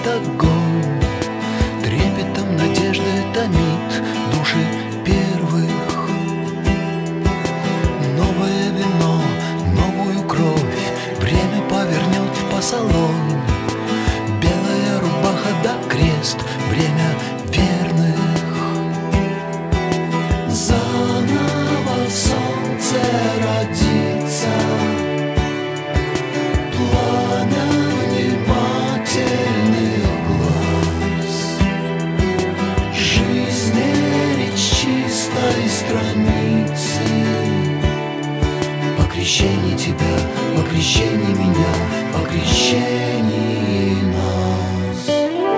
огонь, трепетом надежды томит души первых. Новое вино, новую кровь время повернет в посолонь. Белая рубаха да крест, время верных. Заново солнце родится, пламя внимательных глаз. Жизнь мерить чистой страницы. По крещении тебя, по крещении меня, по крещении нас.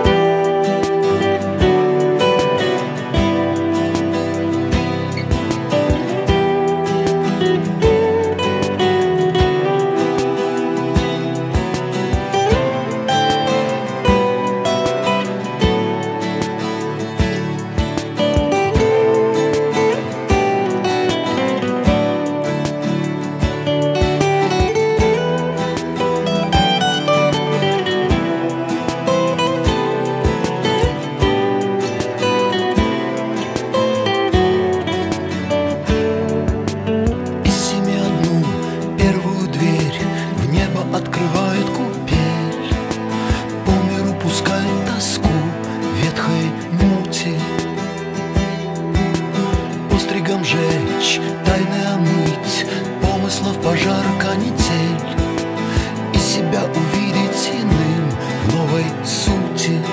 Открывает купель, по миру пускает тоску ветхой мути. Постригом жечь, тайны омыть, помыслов пожар, канитель, и себя увидеть иным в новой сути.